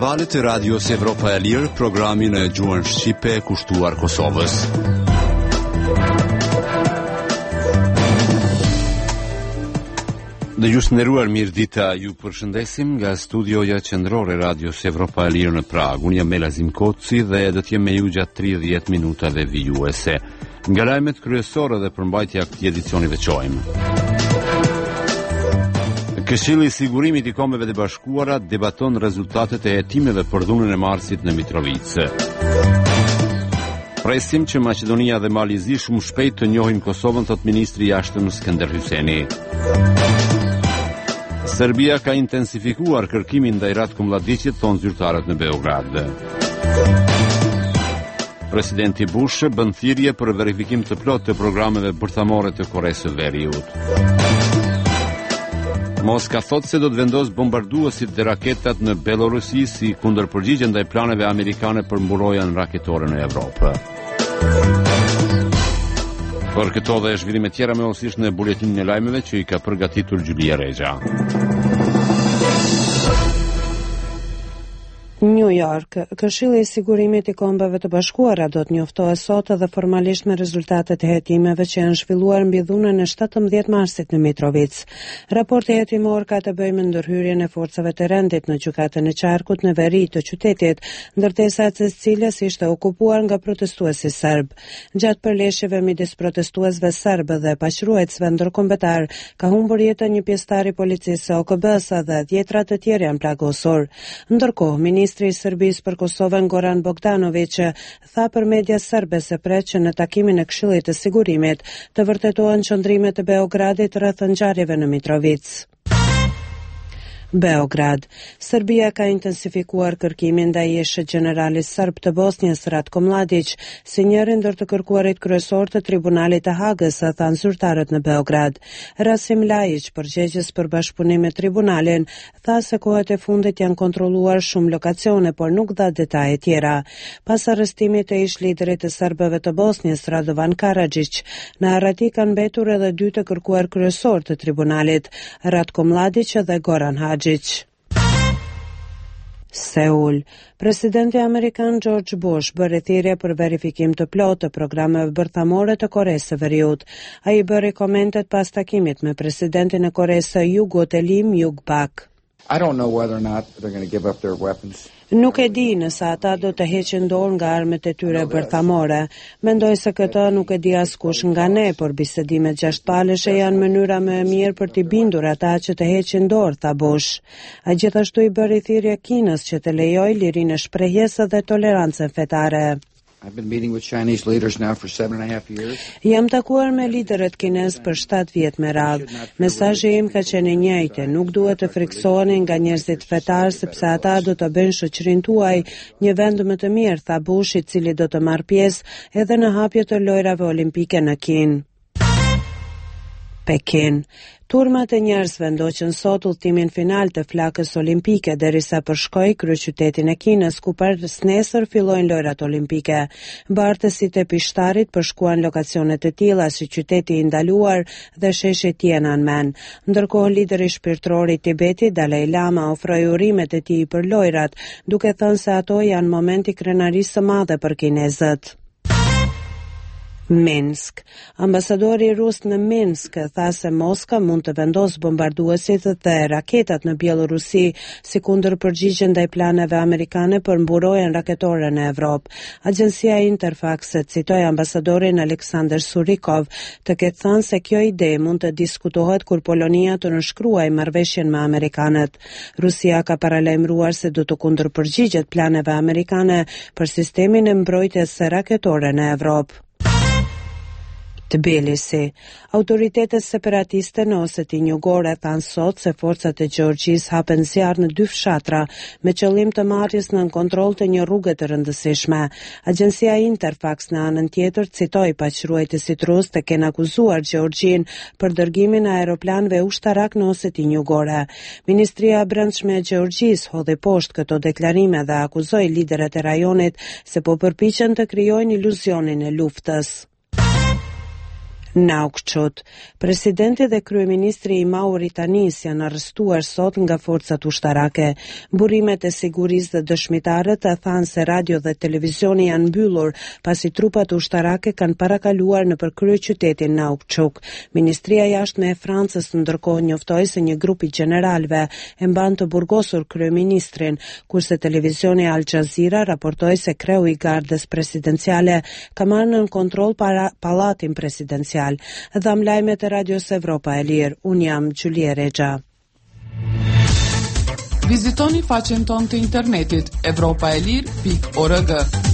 valët e Radios Evropa e Lirë, programin e gjuhën shqipe kushtuar Kosovës. Dëgjues mirë dita, ju përshëndesim nga studioja qendrore Radios Evropa e Lirë në Prag. Unë jam Melazim Koci dhe do të jem me ju gjatë 30 minutave vijuese. Nga lajmet kryesore dhe përmbajtja këtij edicioni veçojmë. Këshilli i Sigurimit i Kombeve të Bashkuara debaton rezultatet e hetimeve për dhunën e Marsit në Mitrovice. Presim që Maqedonia dhe Malizi shumë shpejt të njohin Kosovën, thot ministri i jashtëm Skënder Hyseni. Serbia ka intensifikuar kërkimin ndaj Ratko Mladićit, thon zyrtarët në Beograd. Presidenti Bush bën thirrje për verifikim të plotë të programeve bërthamore të Koresë së Veriut. Moska thot se do të vendos bombarduesit dhe raketat në Belorusi si kundërpërgjigje ndaj planeve amerikane për mburojtjen raketore në Evropë. Për këto dhe zhvillime tjera me osisht në buletinin e lajmeve që i ka përgatitur Gjulia Rexha. New York. Këshilli i Sigurimit i Kombeve të Bashkuara do të njoftohet sot edhe formalisht me rezultatet e hetimeve që janë zhvilluar mbi dhunën e 17 marsit në Mitrovic. Raporti hetimor ka të bëjë me ndërhyrjen e forcave të rendit në gjykatën e qarkut në veri të qytetit, ndërtesa e cilës ishte okupuar nga protestuesi serb. Gjatë përleshjeve midis protestuesve serb dhe paqruesve ndërkombëtar, ka humbur jetën një pjesëtar i policisë OKB-s dhe 10 të tjerë janë plagosur. Ndërkohë, Ministri i Serbisë për Kosovën Goran Bogdanović tha për media serbe se pret që në takimin e Këshillit të Sigurimit të vërtetohen qëndrimet e Beogradit rreth ngjarjeve në Mitrovic. Beograd. Serbia ka intensifikuar kërkimin ndaj ish generalit serb të Bosnjës Ratko Mladić, si njëri ndër të kërkuarit kryesor të Tribunalit të Hagës, thanë zyrtarët në Beograd. Rasim Ljajić, përgjegjës për bashkëpunim me tribunalin, tha se kohët e fundit janë kontrolluar shumë lokacione, por nuk dha detaje tjera. Pas arrestimit e ish liderit të serbëve të Bosnjës Radovan Karadžić, në arreti kanë mbetur edhe 2 të kërkuar kryesor të tribunalit, Ratko Mladić dhe Goran Hadžić. Seul. Presidenti amerikan George Bush bëri thirrje për verifikim të plotë të programeve bërthamore të Koresë së Veriut. Ai bëri komentet pas takimit me presidentin e Koresë së Jugut Lim Yuk-bak. I don't know whether or not they're going to give up their weapons. Nuk e di nëse ata do të heqin dorë nga armët e tyre bërthamore. Mendoj se këtë nuk e di askush nga ne, por bisedimet gjashtëpalëshe janë mënyra më e mirë për t'i bindur ata që të heqin dorë, tha Bush. Ai gjithashtu i bëri thirrje Kinës që të lejojë lirinë e shprehjes dhe tolerancën fetare. I've been meeting with Chinese leaders now for 7.5 years. Jam takuar me liderët kinez për 7 vjet me radhë. Mesazhi im ka qenë i njëjtë, nuk duhet të friksoheni nga njerëzit fetar sepse ata do të bëjnë shoqërinë tuaj një vend më të mirë, tha Bush, i cili do të marrë pjesë edhe në hapjet e lojrave olimpike në Kinë. Pekin. Turmat e njerëzve ndoqën sot udhëtimin final të flakës olimpike derisa përshkoi kryeqytetin e Kinës ku pas nesër fillojnë lojrat olimpike. Bartësit e pishtarit përshkuan lokacione të tilla si qyteti i ndaluar dhe sheshi Tiananmen. Ndërkohë lideri shpirtëror i Tibetit Dalai Lama ofroi urimet e tij për lojrat, duke thënë se ato janë momenti krenarisë së madhe për kinezët. Minsk. Ambasadori rus në Minsk tha se Moska mund të vendosë bombarduesit dhe raketat në Bielorusi si kundërpërgjigje ndaj planeve amerikane për mburojtjen raketore në Evropë. Agjencia Interfax citoi ambasadorin Aleksandr Surikov të ketë thënë se kjo ide mund të diskutohet kur Polonia të nënshkruajë marrëveshjen me amerikanët. Rusia ka paralajmëruar se do të kundërpërgjigjet planeve amerikane për sistemin e mbrojtjes së raketore në Evropë. Tbilisi. Autoritetet separatiste në Osetin Jugore thanë sot se forcat e Gjeorgjisë hapen zjarr në 2 fshatra me qëllim të marrjes nën kontroll të një rruge të rëndësishme. Agjencia Interfax në anën tjetër citoi paqruajtësit rus të kenë akuzuar Gjeorgjin për dërgimin e aeroplanëve ushtarak në Osetin Jugore. Ministria e Brendshme e Gjeorgjisë hodhi poshtë këto deklarime dhe akuzoi liderët e rajonit se po përpiqen të krijojnë iluzionin e luftës. Nouakchott. Presidenti dhe kryeministri i Mauritanisë janë arrestuar sot nga forcat ushtarake. Burrimet e sigurisë dhe dëshmitarët thanë se radio dhe televizioni janë mbyllur pasi trupat ushtarake kanë parakaluar nëpër kryeqytetin Nouakchott. Ministria e Jashtme e Francës ndërkohë njoftoi se një grup i gjeneralëve e mban të burgosur kryeministrin, kurse televizioni Al Jazeera raportoi se kreu i gardës presidenciale ka marrë në kontroll pallatin presidencial. Dham lajmet e Radios Evropa e Lirë. Unë jam Gjulie Rexha. Vizitoni faqen tonë të internetit evropaelir.org.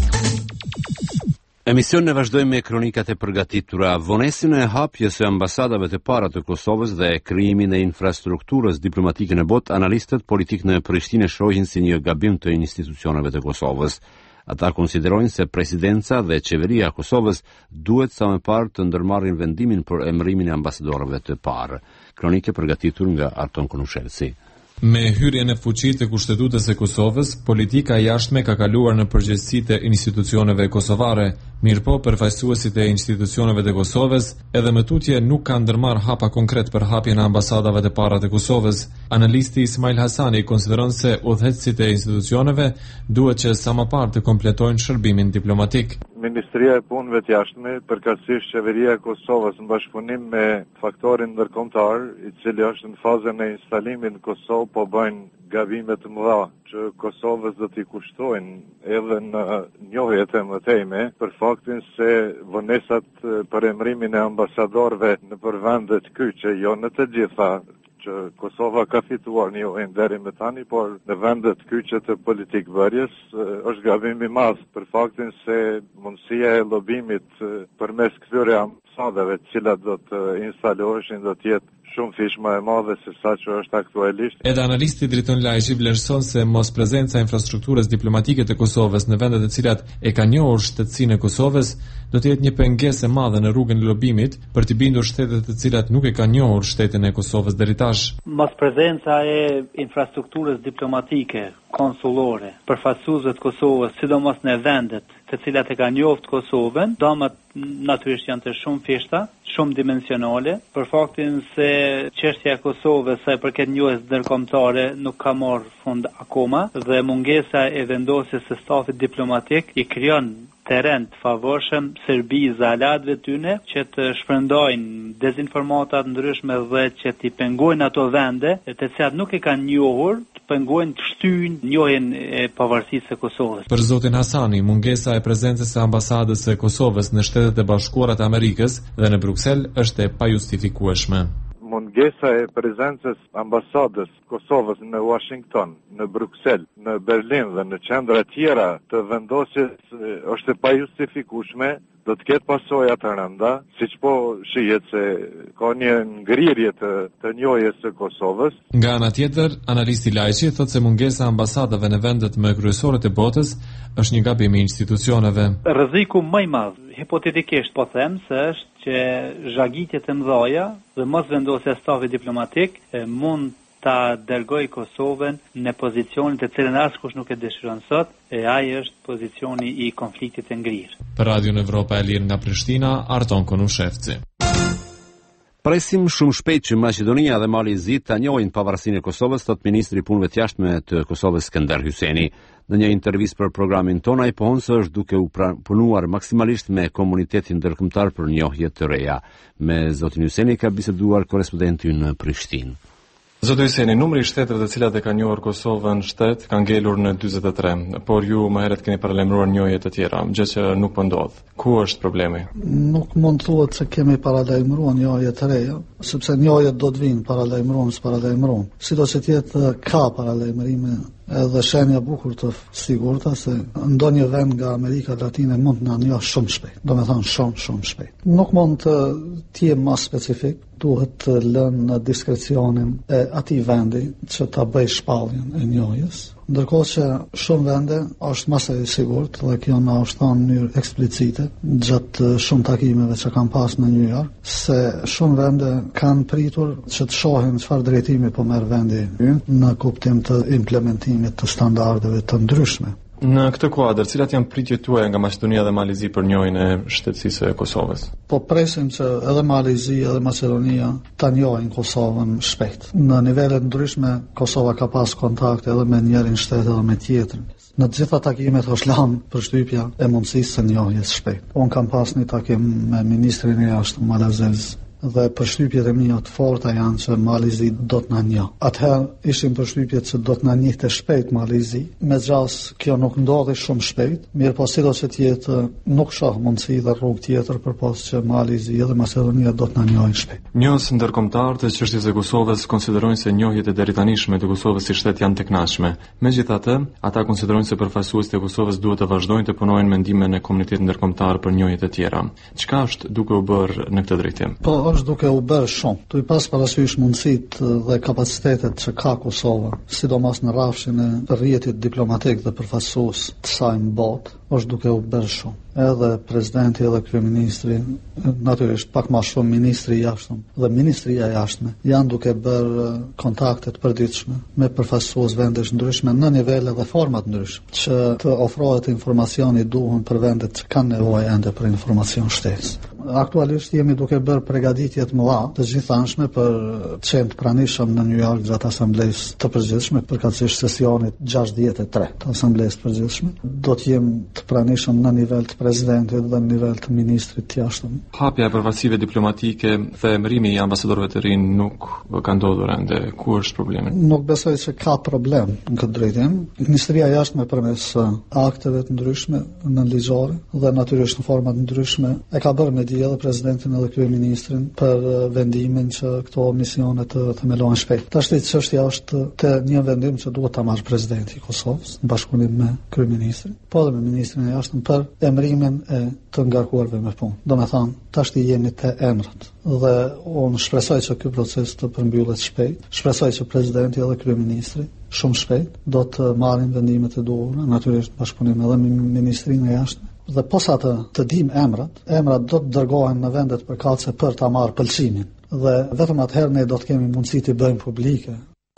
Emisionin e vazhdojmë me kronikat e përgatitura. Vonesjen e hapjes së ambasadave të para të Kosovës dhe krijimin e infrastrukturës diplomatike në botë, analistët politik në Prishtinë shohin si një gabim të institucioneve të Kosovës. Ata konsiderojnë se presidenca dhe qeveria e Kosovës duhet sa më parë të ndërmarrin vendimin për emërimin e ambasadorëve të parë. Kronike përgatitur nga Arton Konushelsi. Me hyrjen e fuqit të Kushtetutës e Kosovës, politika e jashtme ka kaluar në përgjegjësitë e institucioneve kosovare, mirëpo përfaqësuesit e institucioneve të Kosovës edhe më tutje nuk kanë ndërmarrë hapa konkret për hapjen e ambasadave të para të Kosovës. Analisti Ismail Hasani konsideron se udhëheqësit e institucioneve duhet që sa më parë të kompletojnë shërbimin diplomatik. Ministria e Punëve të Jashtme, përkatësisht qeveria e Kosovës në bashkëpunim me faktorin ndërkombëtar, i cili është në fazën e instalimit në Kosovë, po bëjnë gabime të mëdha që Kosovës do t'i kushtojnë edhe në njohjet e mëtejme për faktin se vonesat për emërimin e ambasadorëve në vendet kyçe, jo në të gjitha, që Kosova ka fituar një ujnë deri më tani, por në vendet kyçe të politikë bërjes është gabim i madh për faktin se mundësia e lobimit përmes këtyre ambasadave të cilat do të instaloheshin do të jetë shumë fish më e madhe se sa që është aktualisht. Edhe analisti Driton Lajçi vlerëson se mos prezenca e infrastrukturës diplomatike të Kosovës në vendet e cilat e kanë njohur shtetësinë e Kosovës do të jetë një pengesë e madhe në rrugën e lobimit për të bindur shtetet të cilat nuk e kanë njohur shtetin e Kosovës deri tash. Mos prezenca e infrastrukturës diplomatike, konsullore, përfaqësuesve të Kosovës, sidomos në vendet të cilat e kanë njohur Kosovën, domat natyrisht janë të shumë fishta, shumë dimensionale, për faktin se çështja e Kosovës sa i përket njohjes ndërkombëtare nuk ka marrë fund akoma dhe mungesa e vendosjes së stafit diplomatik i krijon terren të favorshëm Serbisë dhe alatëve tyne që të shpërndajnë dezinformata të ndryshme dhe që t'i pengojnë ato vende të cilat nuk e kanë njohur, të pengojnë të shtyjnë njohjen e pavarësisë së Kosovës. Për zotin Hasani, mungesa e prezencës së ambasadës së Kosovës në Shtetet e Bashkuara të Amerikës dhe në Bruksel është e pajustifikueshme. Mungesa e prezencës ambasadës Kosovës në Washington, në Bruksel, në Berlin dhe në qendra tjera të vendosjes është e pajustifikueshme, do të ketë pasoja të rënda, siç po shihet se ka një ngrirje të njohjes së Kosovës. Nga ana tjetër, analisti Lajçi thotë se mungesa e ambasadave në vendet më kryesore të botës është një gabim i institucioneve. Rreziku më i madh, hipotetikisht po them, se është që zhagitjet e mëdha dhe mos vendosja e stafit diplomatik mund ta dërgoj Kosovën në pozicionin të cilën askush nuk e dëshiron sot, e ai është pozicioni i konfliktit të ngrirë. Për Radion Evropa e Lirë nga Prishtina, Arton Konushevci. Presim shumë shpejt që Maqedonia dhe Mali i Zi ta njohin pavarësinë e Kosovës, thot ministri i punëve të jashtme të Kosovës Skënder Hyjseni. Në një intervistë për programin tonë, ai pohon se është duke u punuar maksimalisht me komunitetin ndërkombëtar për njohje të reja. Me zotin Hyjseni ka biseduar korrespondenti në Prishtinë. Zoti Hyjseni, numri i shteteve të cilat e kanë njohur Kosovën shtet ka ngelur në 43, por ju më herët keni paralajmëruar njohje të tjera, gjë që nuk po ndodh. Ku është problemi? Nuk mund thuhet se kemi paralajmëruar njohje të reja, sepse njohjet do të vinë paralajmëruan. Sidos që tjetë ka paralajmërime edhe shenja bukur të sigurta se ndonjë vend nga Amerika Latine mund na njoh shumë shpejt. Do me thonë shumë shpejt. Nuk mund të jem më specifik, duhet të lënë në diskrecionin e atij vendi që ta bëj shpalljen e njohjes. Ndërkohë që shumë vende është më së sigurt dhe kjo na është thënë në mënyrë eksplicite gjatë shumë takimeve që kam pas në New York, se shumë vende kanë pritur që të shohin çfarë drejtimi po merr vendi në kuptim të implementimit të standardeve të ndryshme. Në këtë kuadër, cilat janë pritjet tuaja nga Maqedonia dhe Malizi për njohjen e shtetësisë e Kosovës? Po presim që edhe Malizi edhe Maqedonia ta njohin Kosovën shpejt. Në nivele ndryshme Kosova ka pas kontakte edhe me njërin shtet edhe me tjetrin. Në të gjitha takimet është lanë përshtypja e mundësisë së njohjes shpejt. Unë kam pas një takim me ministrin e jashtëm Malazez dhe përshtypjet e mia të forta janë që Malizi do të na njohë. Atëherë ishin përshtypjet që do të na njihte shpejt Malizi, megjithas kjo nuk ndodhi shumë shpejt, mirë po sidoqë të jetë nuk shoh mundësi dhe rrugë tjetër përpos që Malizi dhe Maqedonia do të na njohin shpejt. Njohës ndërkombëtar të çështjes së Kosovës konsiderojnë se njohjet e deri tanishme të Kosovës si shtet janë të kënaqshme. Megjithatë, ata konsiderojnë se përfaqësuesit e Kosovës duhet të vazhdojnë të punojnë me ndihmën e komunitetit ndërkombëtar për njohjet e tjera. Çka është duke u bërë në këtë drejtim? Është duke u bërë shumë. Tu i pas parasysh mundësitë dhe kapacitetet që ka Kosova, sidomos në rrafshin e rrjetit diplomatik dhe përfaqësues të saj në botë, është duke u bërë shumë. Edhe presidenti edhe kryeministri, natyrisht pak më shumë ministri i jashtëm dhe ministria e jashtme janë duke bërë kontakte të përditshme me përfaqësues vendesh ndryshme në nivele dhe forma të ndryshme, që të ofrohet informacioni i duhur për vendet që kanë nevojë ende për informacion shtesë. Aktualisht jemi duke bërë përgatitje të mëdha të gjithanshme për të qenë të pranishëm në New York gjatë asamblesë të përgjithshme, përkatësisht sesionit 63 të asamblesë të përgjithshme. Do të jem të pranishëm në nivel të presidentit dhe në nivel të ministrit të jashtëm. Hapja e përfaqësive diplomatike dhe emërimi i ambasadorëve të rinj nuk ka ndodhur ende. Ku është problemi? Nuk besoj se ka problem në këtë drejtim. Ministria e jashtme përmes akteve të ndryshme nënligjore dhe natyrisht në forma të ndryshme e ka bërë me edhe presidentin edhe kryeministrin për vendimin që këto misione të themelohen shpejt. Tashti çështja është të një vendim që duhet ta marrë presidenti i Kosovës në bashkëpunim me kryeministrin, po edhe me ministrin e jashtëm për emërimin e të ngarkuarve me punë. Domethënë, tashti jemi te emrat dhe unë shpresoj që ky proces të përmbyllet shpejt. Shpresoj që presidenti edhe kryeministri shumë shpejt do të marrin vendimet e duhura, natyrisht bashkëpunim edhe me ministrinë e jashtëm. Dhe posa të dim emrat do të dërgohen në vendet përkatëse për ta marrë pëlqimin. Dhe vetëm atëherë ne do të kemi mundësi të bëjmë publike.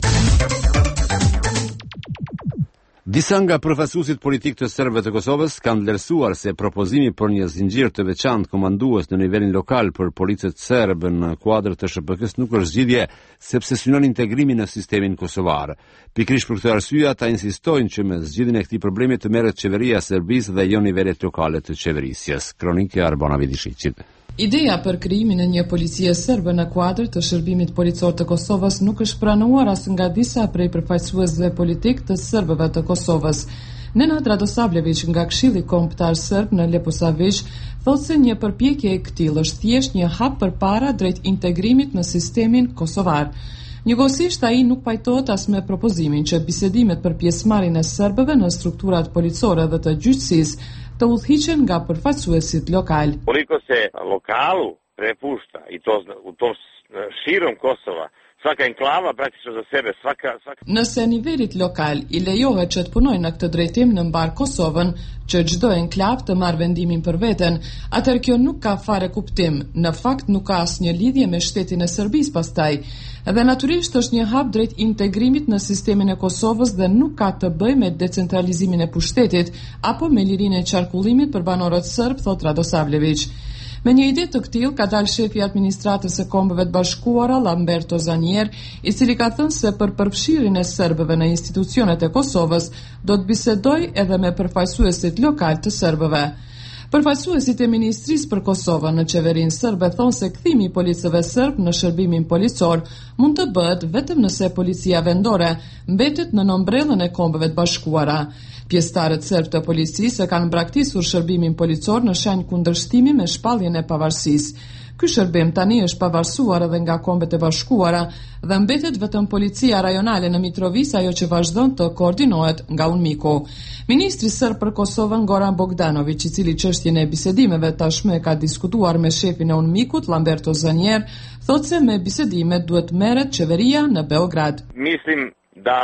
Disa nga përfaqësuesit politik të serbëve të Kosovës kanë vlerësuar se propozimi për një zinxhir të veçantë komandues në nivelin lokal për policët serbe në kuadër të SHPK-s nuk është zgjidhje, sepse synon integrimin në sistemin kosovar. Pikërisht për këtë arsye ata insistojnë që me zgjidhjen e këtij problemi të merret qeveria e Serbisë dhe jo nivelet lokale të qeverisjes. Kronikë Arbona Vidišićit. Ideja për krijimin e një policie serbe në kuadër të shërbimit policor të Kosovës nuk është pranuar as nga disa prej përfaqësuesve politik të serbëve të Kosovës. Nenad Radosavljević nga Këshilli Kombëtar Serb në Leposavić thotë se një përpjekje e këtillë është thjesht një hap përpara drejt integrimit në sistemin kosovar. Njëkohësisht ai nuk pajtohet as me propozimin që bisedimet për pjesëmarrjen e serbëve në strukturat policore dhe të gjyqësisë të udhëhiqen nga përfaqësuesit lokal. Koliko se lokalu prepušta i to u tom širom Kosova, svaka enklava praktično za sebe, svaka... Nëse nivelit lokal i lejohet që të punojnë në këtë drejtim në mbar Kosovën, që çdo enklav të marrë vendimin për veten, atëherë kjo nuk ka fare kuptim. Në fakt nuk ka asnjë lidhje me shtetin e Serbisë pastaj. Dhe natyrisht është një hap drejt integrimit në sistemin e Kosovës dhe nuk ka të bëjë me decentralizimin e pushtetit apo me lirinë e qarkullimit për banorët serb, thot Radosavljević. Me një ide të këtillë ka dalë shefi i administratës së Kombeve të Bashkuara Lamberto Zanier, i cili ka thënë se për përfshirjen e serbëve në institucionet e Kosovës do të bisedojë edhe me përfaqësuesit lokal të serbëve. Përfaqësuesit e Ministrisë për Kosovën në qeverinë serbe thonë se kthimi i policëve serb në shërbimin policor mund të bëhet vetëm nëse policia vendore mbetet në ombrellën e Kombeve të Bashkuara. Pjesëtarët serb të policisë kanë braktisur shërbimin policor në shenjë kundërshtimi me shpalljen e pavarësisë. Ky shërbim tani është pavarësuar edhe nga Kombet e Bashkuara dhe mbetet vetëm policia rajonale në Mitrovica, ajo që vazhdon të koordinohet nga UNMIK-u. Ministri serb për Kosovën Goran Bogdanović, i cili çështjen e bisedimeve tashmë ka diskutuar me shefin e UNMIK-ut Lamberto Zanier, thotë se me bisedimet duhet merret qeveria në Beograd. Mislim da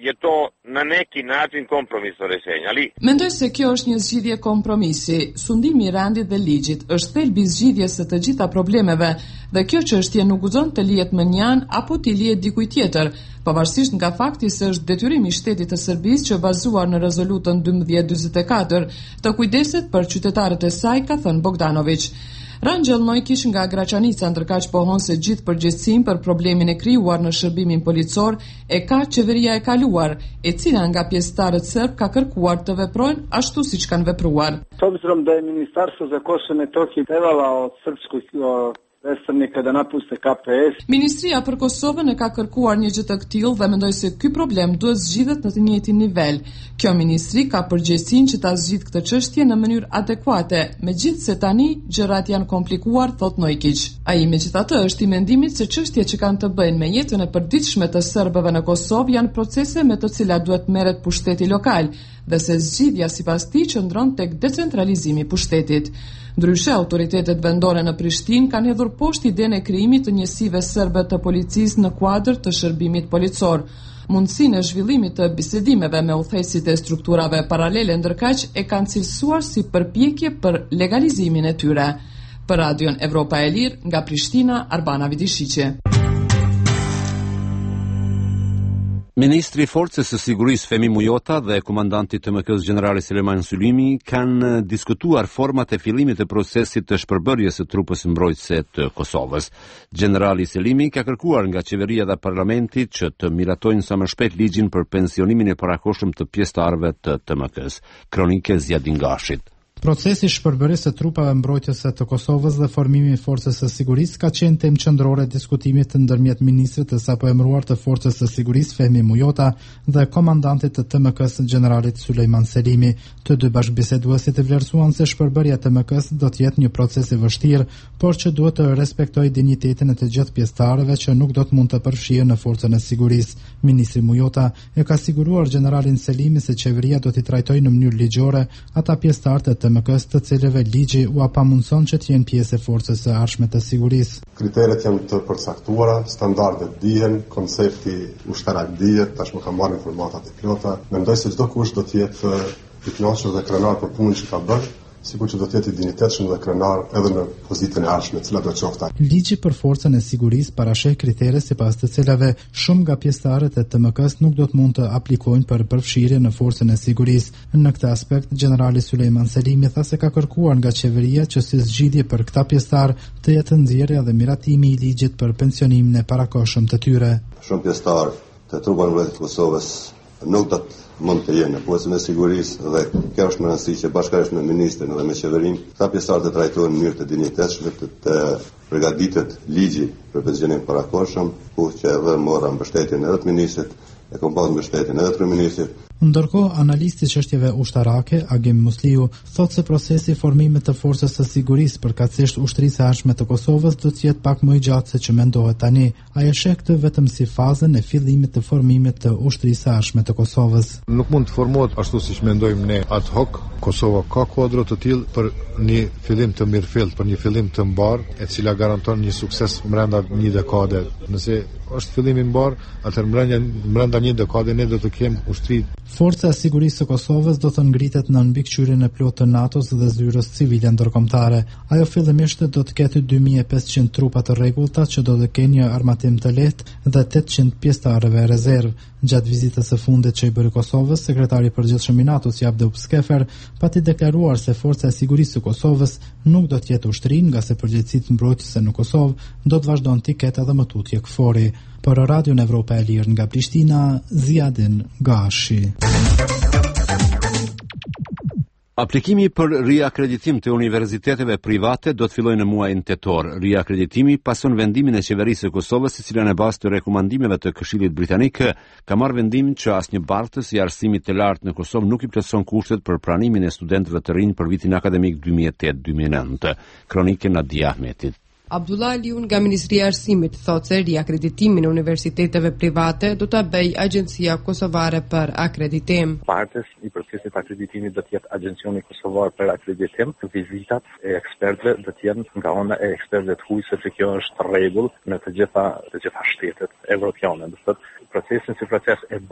jeto na neki način kompromisno rješenje, ali... Mendoj se kjo është një zgjidhje kompromisi. Sundimi i rendit dhe ligjit është thelbi i zgjidhjes së të gjitha problemeve dhe kjo çështje nuk guxon të lihet më njan apo të lihet dikujt tjetër, pavarësisht nga fakti se është detyrimi i shtetit të Serbisë që bazuar në rezolutën 1244 të kujdeset për qytetarët e saj, ka thënë Bogdanović. Rangel Nojkish nga Graçanica ndërkaq pohon se gjithë përgjegjësinë për problemin e krijuar në shërbimin policor e ka qeveria e kaluar, e cila nga pjesëtarët serb ka kërkuar të veprojnë ashtu siç kanë vepruar. S obzirom da je Ministarstvo za Kosovo i Metohiju trebalo od srpskog predstavnika da napuste KPS. Ministria për Kosovën e ka kërkuar një gjë të tillë dhe mendoj se ky problem duhet zgjidhet në të njëjtin nivel. Kjo ministri ka përgjegjësinë që ta zgjidhë këtë çështje në mënyrë adekuate, megjithse tani gjërat janë komplikuar, thot Nojkić. Ai megjithatë është i mendimit se çështjet që kanë të bëjnë me jetën e përditshme të serbëve në Kosovë janë procese me të cilat duhet merret pushteti lokal dhe se zgjidhja sipas tij qëndron tek decentralizimi i pushtetit. Ndryshe, autoritetet vendore në Prishtinë kanë hedhur poshtë idenë e krijimit të njësive serbe të policisë në kuadër të shërbimit policor. Mundësinë e zhvillimit të bisedimeve me udhëheqësit e strukturave paralele ndërkaq e kanë cilësuar si përpjekje për legalizimin e tyre. Për Radion Evropa e Lirë, nga Prishtina, Arbana Vidishiqe. Ministri i Forcës së Sigurisë Femi Mujota dhe komandanti i TMK-s generali Süleyman Sulimi kanë diskutuar format e fillimit të procesit të shpërbërjes së trupës mbrojtëse të Kosovës. Generali Sulimi ka kërkuar nga qeveria dhe parlamenti që të miratojnë sa më shpejt ligjin për pensionimin e parakohshëm të pjesëtarëve të TMK-s. Kronike Zjadin Gashit. Procesi shpërbërjes së trupave mbrojtëse të Kosovës dhe formimi i forcës së sigurisë ka qenë temë qendrore e diskutimit ndërmjet ministrit të sapo emëruar të forcës së sigurisë Fehmi Mujota dhe komandantit të TMK-s generalit Sulejman Selimi. Të dy bashkëbiseduesit e vlerësuan se shpërbërja e TMK-s do të jetë një proces i vështirë, por që duhet të respektojë dinjitetin e të gjithë pjesëtarëve që nuk do të mund të përfshihen në forcën e sigurisë. Ministri Mujota e ka siguruar generalin Selimi se qeveria do t'i trajtojë në mënyrë ligjore ata pjesëtarë të TMK-s të cilëve ligji u apamundson që të jenë pjesë e forcës së ardhshme të sigurisë. Kriteret janë të përcaktuara, standardet dihen, koncepti ushtarak dihet, tashmë kam marrë informatat e plota. Mendoj se çdo kush do të jetë i kënaqur dhe krenar për punën që ka bërë, sikur që do të jetë i dinjitetshëm dhe krenar edhe në pozitën e ardhshme, cila do të qoftë. Ligji për forcën e sigurisë parasheh kritere sipas të cilave shumë nga pjesëtarët e TMK-s nuk do të mund të aplikojnë për përfshirje në forcën e sigurisë. Në këtë aspekt, generali Sulejman Selimi tha se ka kërkuar nga qeveria që si zgjidhje për këta pjesëtar të jetë nxjerrja dhe miratimi i ligjit për pensionimin e parakohshëm të tyre. Shumë pjesëtar të trupave mbrojtëse të Kosovës nuk do të mund të jenë në forcën e sigurisë dhe kjo është më rëndësishme që bashkërisht me ministrin dhe me qeverinë, këta pjesëtarë të trajtohen në mënyrë të dinjitetshme, të përgatitet ligji për pensionim parakohshëm, ku që edhe mora mbështetjen edhe të ministrit, e kam pasur mbështetjen edhe të kryeministrit. Ndërkohë, analisti i çështjeve ushtarake, Agim Musliu, thotë se procesi i formimit të forcës së sigurisë përkatësisht ushtrisë së ardhshme të Kosovës do të jetë pak më i gjatë se që mendohet tani. Ai e sheh këtë vetëm si fazën e fillimit të formimit të ushtrisë së ardhshme të Kosovës. Nuk mund të formohet ashtu siç mendojmë ne ad hoc. Kosova ka kuadro të tillë për një fillim të mirëfillt, për një fillim të mbar, e cila garanton një sukses brenda një dekade. Nëse është fillim i mbar, atëherë brenda një dekade ne do të kemi ushtri. Forca e sigurisë së Kosovës do të ngrihet në mbikëqyrjen e plotë të NATO-s dhe zyrës civile ndërkombëtare. Ajo fillimisht do të ketë 2500 trupa të rregullta që do të kenë një armatim të lehtë dhe 800 pjesëtarëve rezervë. Gjatë vizitës së fundit që i bëri Kosovës, sekretari i përgjithshëm i NATO-s Javdop Skefer pati deklaruar se forca e sigurisë së Kosovës nuk do të jetë ushtri, nga se përgjegjësitë mbrojtëse në Kosovë do të vazhdojnë të ketë edhe më tutje KFOR-i. Për Radion Evropa e Lirë nga Prishtina, Zjadin Gashi. Aplikimi për riakreditim të universiteteve private do të fillojë në muajin tetor. Riakreditimi pason vendimin e qeverisë së Kosovës, i cila në bazë të rekomandimeve të Këshillit Britanik ka marrë vendim që asnjë bartës i arsimit të lartë në Kosovë nuk i plotëson kushtet për pranimin e studentëve të rinj për vitin akademik 2008-2009. Kronike Nadia Ahmetit. Abdullah Aliun nga Ministria e Arsimit thotë se riakreditimin e universiteteve private do ta bëjë Agjencia Kosovare për Akreditim. Partës i procesit akreditimit do të jetë Agjencioni Kosovar për Akreditim. Vizitat e ekspertëve do të jenë nga ana e ekspertëve të huaj, sepse kjo është rregull në të gjitha shtetet evropiane. Do të thotë procesin si proces e bardhë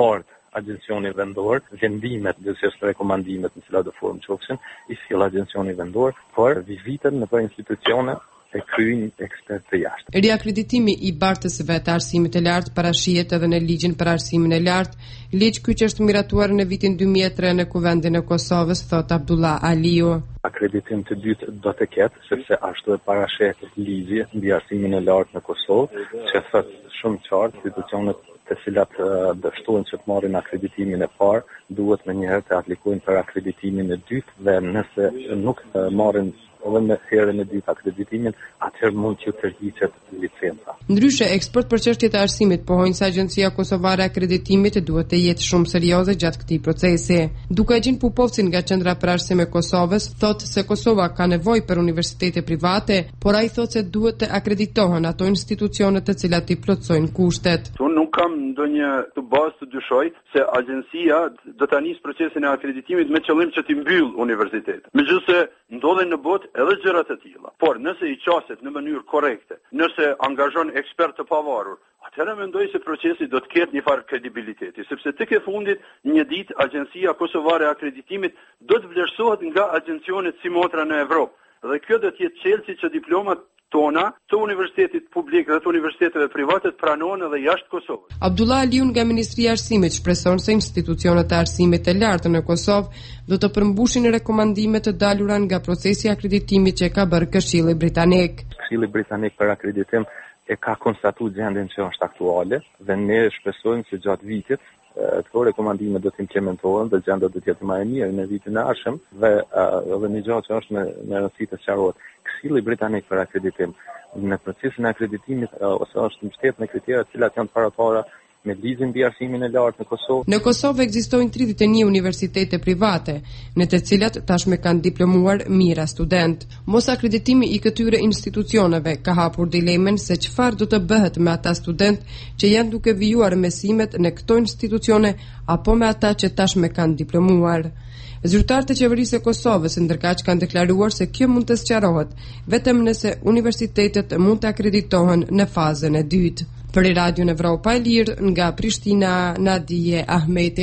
agjencioni vendor vendimet dhe rekomandimet në cilat do formë qofshin, i sjell agjencioni vendor për vizitën në për institucione e kryin ekspert të jashtë. Riakreditimi i bartësve të arsimit të lartë parashihet edhe në ligjin për arsimin e lartë, ligj ky që është miratuar në vitin 2003 në Kuvendin e Kosovës, thot Abdullah Aliu. Akreditim të dytë do të ketë, sepse ashtu e parashet ligji mbi arsimin e lartë në Kosovë, që thot shumë qartë institucionet të cilat dështojnë që të marrin akreditimin e parë, duhet me njëherë të aplikojnë për akreditimin e dytë dhe nëse nuk marrin edhe me herën e dytë akreditimin, atëherë mund që tërhiqet licenca. Ndryshe, ekspert për çështjet e arsimit pohojnë se Agjencia Kosovare e Akreditimit duhet të jetë shumë serioze gjatë këtij procesi. Duke Gjin Pupovcin nga Qendra për Arsim e Kosovës thotë se Kosova ka nevojë për universitete private, por ai thotë se duhet të akreditohen ato institucione të cilat i plotësojnë kushtet. Unë nuk kam ndonjë të bazë të dyshoj se agjencia do ta nisë procesin e akreditimit me qëllim që t'i mbyll universitetet. Megjithëse ndodhen në botë edhe gjëra të tilla. Por nëse i qaset në mënyrë korrekte, nëse angazhon ekspert të pavarur, atëherë mendoj se procesi do të ketë një farë kredibiliteti, sepse tek e fundit një ditë Agjencia Kosovare e Akreditimit do të vlerësohet nga agjencionet si motra në Evropë. Dhe kjo do të jetë çelësi që diplomat tona të universitetit publik dhe të universiteteve private pranohen edhe jashtë Kosovës. Abdullah Aliu nga Ministria e Arsimit shpreson se institucionet e arsimit të lartë në Kosovë do të përmbushin rekomandimet të dalura nga procesi i akreditimit që ka bërë Këshilli Britanik. Këshilli Britanik për akreditim e ka konstatuar gjendjen që është aktuale dhe ne shpresojmë se gjatë vitit këto rekomandime do të implementohen dhe gjendja do të jetë më e mirë në vitin e ardhshëm dhe edhe një gjë që është me rëndësi të sqarohet. Këshilli Britanik për akreditim në procesin e akreditimit ose është mbështetur në kriteret të cilat janë para me ligjin mbi arsimin e lartë në Kosovë. Në Kosovë ekzistojnë 31 universitete private, në të cilat tashmë kanë diplomuar mijëra student. Mos akreditimi i këtyre institucioneve ka hapur dilemen se çfarë do të bëhet me ata student që janë duke vijuar mësimet në këto institucione apo me ata që tashmë kanë diplomuar. Zyrtarët e qeverisë së Kosovës ndërkaq kanë deklaruar se kjo mund të sqarohet vetëm nëse universitetet mund të akreditohen në fazën e dytë. Për Radion Evropa e Lirë nga Prishtina, Nadije Ahmeti.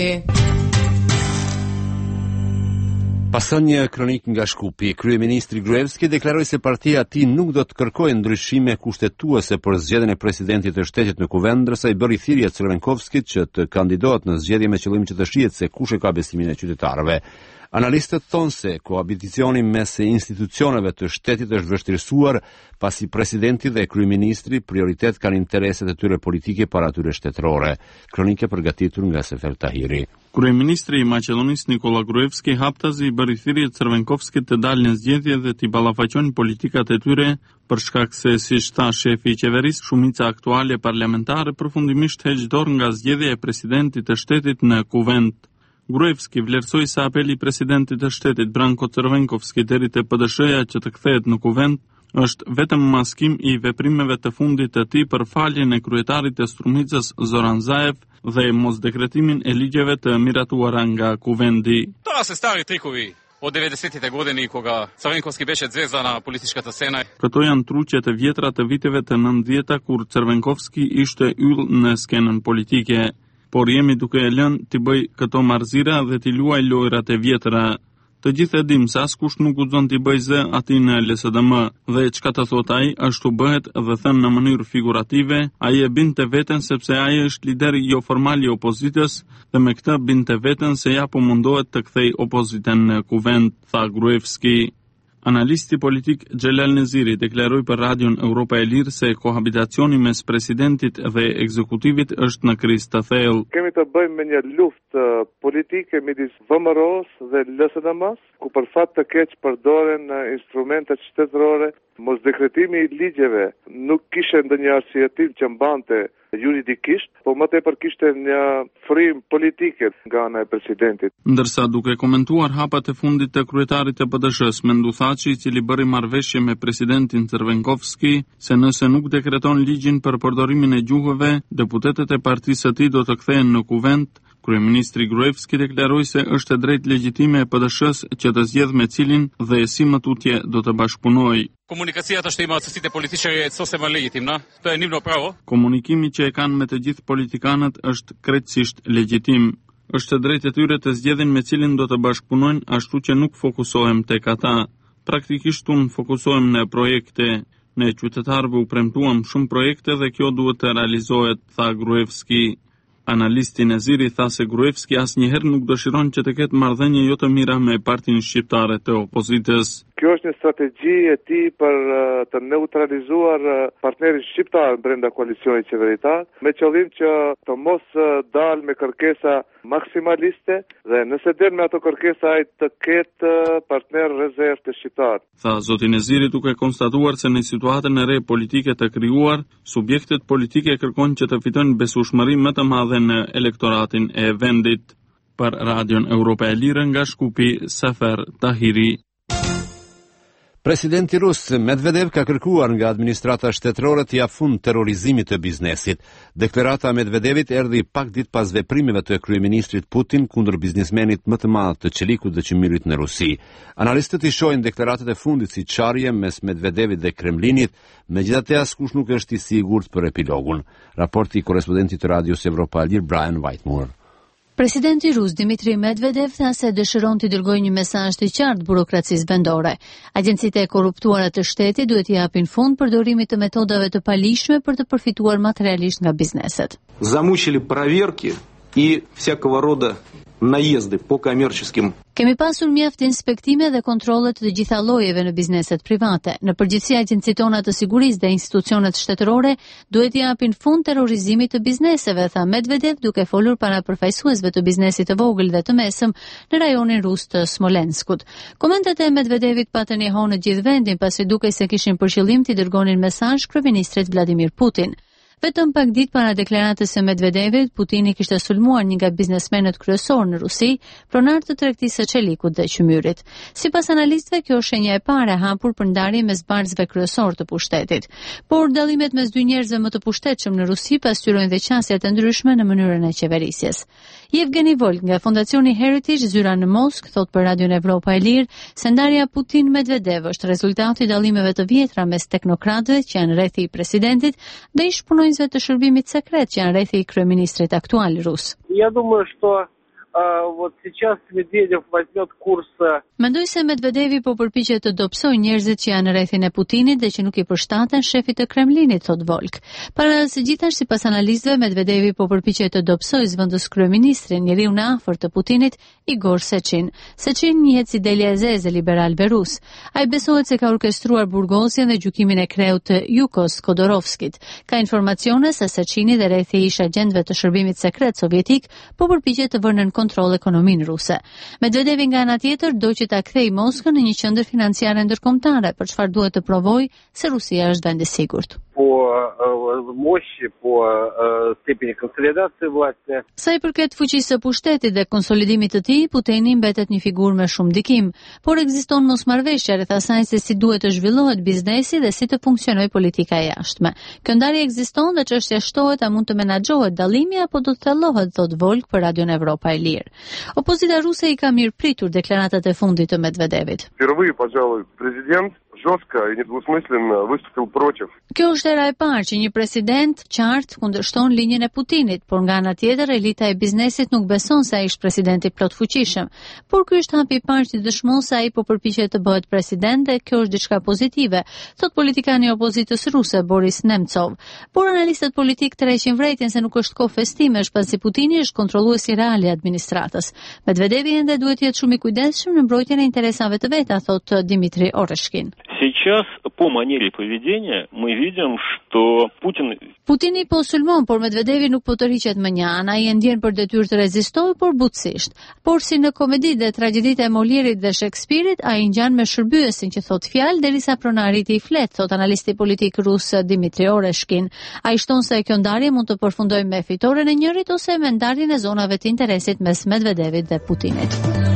Pason një kronik nga Shkupi, kryeministri Gruevski deklaroi se partia e tij nuk do të kërkojë ndryshime kushtetuese për zgjedhjen e presidentit të shtetit në Kuvend, ndërsa i bëri thirrje Crvenkovskit që të kandidohet në zgjedhje me qëllim që të shihet se kush e ka besimin e qytetarëve. Analistët thonë se kohabiticioni mes institucioneve të shtetit është vështirësuar pasi presidenti dhe kryeministri prioritet kanë intereset e tyre politike para atyre shtetërore. Kronike përgatitur nga Sefer Tahiri. Kryeministri i Maqedonisë Nikola Gruevski haptazi bëri thirrje Crvenkovskit të dalë në zgjedhje dhe t'i ballafaqojnë politikat e tyre për shkak se, siç tha shefi i qeverisë, shumica aktuale parlamentare përfundimisht heq dorë nga zgjedhja e presidentit të shtetit në Kuvend. Gruevski vlerësoi se apeli i presidentit të shtetit Branko Crvenkovski deri te PDSH-ja që të kthehet në Kuvend është vetëm maskim i veprimeve të fundit të tij për faljen e kryetarit të Strumicës Zoran Zaev dhe mos dekretimin e ligjeve të miratuara nga Kuvendi. To se stari trikovi od 90-te godini koga Crvenkovski беше zvezda na političkата scena. Këto janë truqet e vjetra të viteve të 90-ta kur Crvenkovski ishte yll në skenën politike. Por jemi duke e lënë t'i bëj këto marrëzira dhe t'i luaj lojrat e vjetra. Të gjithë e dim se askush nuk guxon t'i bëj zë aty në LSDM dhe çka të thot ai ashtu bëhet dhe thënë në mënyrë figurative, ai e binte veten sepse ai është lideri jo formal i opozitës dhe me këtë binte veten se ja po mundohet të kthej opozitën në Kuvend, tha Gruevski. Analisti politik Xhelal Neziri deklaroi për Radion Europa e Lirë se kohabitacioni mes presidentit dhe ekzekutivit është në krizë të thellë. Kemi të bëjmë me një luftë politike midis VMRO-s dhe LSDM-s, ku për fat të keq përdoren instrumentet shtetërore. Mos dekretimi i ligjeve nuk kishte ndonjë arsyetim që mbante juridikisht, po më tepër kishte një frym politike nga ana e presidentit. Ndërsa duke komentuar hapat e fundit të kryetarit të PDSH-s Menduthaçi, i cili bëri marrëveshje me presidentin Crvenkovski se nëse nuk dekreton ligjin për përdorimin e gjuhëve, deputetët e partisë së tij do të kthehen në Kuvend. Kryeministri Gruevski deklaroi se është e drejtë legjitime e PDSH-s që të zgjedh me cilin dhe si më tutje do të bashkëpunojë. Komunikacijata što ima atsësitë političare je sasvim legitimna. To je njihov pravo. Komunikimi që e kanë me të gjithë politikanët është krejtësisht legjitim. Është e drejtë e tyre të zgjedhin me cilin do të bashkëpunojnë, ashtu që nuk fokusohem tek ata. Praktikisht unë fokusohem në projekte. Ne qytetarëve u premtuam shumë projekte dhe kjo duhet të realizohet, tha Gruevski. Analisti Neziri tha se Gruevski asnjëherë nuk dëshiron që të ketë marrëdhënie jo të mira me partinë shqiptare të opozitës. Kjo është një strategji e tij për të neutralizuar partnerin shqiptar brenda koalicionit qeveritar, me qëllim që të mos dalë me kërkesa maksimaliste dhe nëse del me ato kërkesa ai të ketë partner rezervë të shqiptar. Tha zoti Neziri duke konstatuar se në situatën e re politike të krijuar, subjektet politike kërkojnë që të fitojnë besueshmëri më të madhe në elektoratin e vendit. Për Radion Evropa e Lirë nga Shkupi, Sefer Tahiri. Presidenti rus Medvedev ka kërkuar nga administrata shtetërore të jap fund terrorizimit të biznesit. Deklarata e Medvedevit erdhi pak ditë pas veprimeve të kryeministrit Putin kundër biznesmenit më të madh të çelikut dhe qymirrit në Rusi. Analistët i shohin deklaratat e fundit si çarje mes Medvedevit dhe Kremlinit, megjithatë askush nuk është i sigurt për epilogun. Raporti i korrespondentit të Radios Evropa e Lirë Brian Whitemore. Presidenti rus Dmitri Medvedev tha se dëshiron të dërgojë një mesazh të qartë burokracisë vendore. Agjencitë e korruptuara të shtetit duhet të japin fund përdorimit të metodave të palishme për të përfituar materialisht nga bizneset. Замучили проверки и всякого рода наезды по коммерческим. Kemi pasur mjaft inspektime dhe kontrolle të gjitha llojeve në bizneset private. Në përgjithësi agjencitë tona të sigurisë dhe institucionet shtetërore duhet të japin fund terrorizimit të bizneseve, tha Medvedev duke folur para përfaqësuesve të biznesit të vogël dhe të mesëm në rajonin rus të Smolenskut. Komentet e Medvedevit patën i honë në gjithë vendin pasi dukej se kishin për qëllim të dërgonin mesazh kryeministrit Vladimir Putin. Vetëm pak ditë para deklaratës së Medvedevit, Putini kishte sulmuar një nga biznesmenët kryesor në Rusi, pronar të tregtisë së çelikut dhe qymirrit. Sipas analistëve, kjo është shenja e parë e hapur për ndarje mes barzëve kryesor të pushtetit. Por dallimet mes dy njerëzve më të pushtetshëm në Rusi pasqyrojnë dhe qasjet e ndryshme në mënyrën e qeverisjes. Yevgeni Volk nga Fondacioni Heritage zyra në Moskë thot për Radion Evropa e Lirë se ndarja Putin-Medvedev është rezultati i dallimeve të vjetra mes teknokratëve që janë rreth i presidentit dhe ish punonjësve të shërbimit sekret që janë rreth i kryeministrit aktual rus. Я думаю, что вот сейчас Медведев возьмет курс. Mendoj se Medvedevi po përpiqet të dobësojë njerëzit që janë rrethin e Putinit dhe që nuk i përshtaten shefit të Kremlinit, thot Volk. Para së gjithashtu sipas analistëve, Medvedevi po përpiqet të dobësojë zëvendës kryeministrin, njeriu në afër të Putinit, Igor Sechin. Sechin njihet si Delia e Zezë liberal berus. Ai besohet se ka orkestruar burgosjen dhe gjykimin e kreut të Yukos Kodorovskit. Ka informacione se Sechini dhe rrethi ish agjentëve të shërbimit sekret sovjetik po përpiqet të vënë në kontroll ekonominë ruse. Medvedevi nga ana tjetër do që ta kthejë Moskën në një qendër financiare ndërkombëtare, për çfarë duhet të provojë se Rusia është vend i sigurt. Мощи по степени консолидации власти. Sa i përket fuqisë së pushtetit dhe konsolidimit të tij, Putini mbetet një figurë me shumë ndikim, por ekziston mosmarrveshje rreth asaj se si duhet të zhvillohet biznesi dhe si të funksionojë politika e jashtme. Kjo ndarje ekziston dhe çështja shtohet a mund të menaxhohet dallimi apo do të thellohet, thot Volk për Radion Evropa e Lirë. Opozita ruse i ka mirëpritur deklaratat e fundit të Medvedevit. Впервые, пожалуй, президент жестко и недвусмысленно выступил против. Kjo është era e parë që një president qartë kundërshton linjën e Putinit, por nga ana tjetër elita e biznesit nuk beson se ai është presidenti plot fuqishëm. Por ky është hapi i parë që dëshmon se ai po përpiqet të bëhet president dhe kjo është diçka pozitive, thot politikani i opozitës ruse Boris Nemtsov. Por analistët politik tërheqin vërejtjen se nuk është kohë festimesh pasi Putini është kontrolluesi real i administratës. Medvedevi ende duhet të jetë shumë i kujdesshëm në mbrojtjen e interesave të veta, thot Dmitri Oreshkin. Сейчас по манере поведения мы видим, что Putini po sulmon, por Medvedevi nuk po tërhiqet më një anë, ai e ndjen për detyrë të rezistojë, por butësisht. Por si në komeditë dhe tragjeditë e Molierit dhe Shakespeare-it, ai ngjan me shërbyesin që thot fjalë derisa pronariti i flet, thot analisti politik rus Dmitri Oreshkin. Ai shton se kjo ndarje mund të përfundojë me fitoren e njërit ose me ndarjen e zonave të interesit mes Medvedevit dhe Putinit.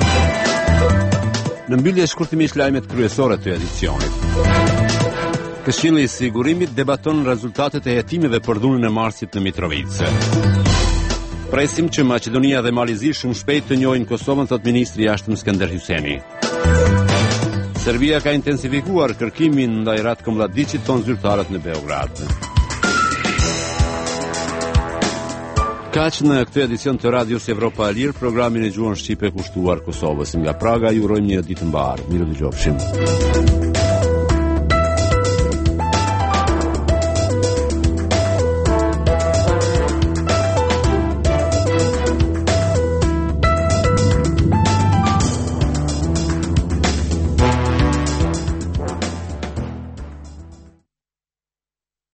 Në mbyllje shkurtimisht lajmet kryesore të edicionit. Këshilli i Sigurimit debaton rezultatet e hetimeve për dhunën e Marsit në Mitrovice. Presim që Maqedonia dhe Malizi shumë shpejt të njohin Kosovën, thot ministri i jashtëm Skënder Hyçeni. Serbia ka intensifikuar kërkimin ndaj Ratko Mladićit, thon zyrtarët në Beograd. Kaq në këtë edicion të Radios Evropa e Lirë, programin e gjuhën shqipe kushtuar Kosovës. Nga Praga ju urojmë një ditë të mbarë. Mirë dëgjofshim.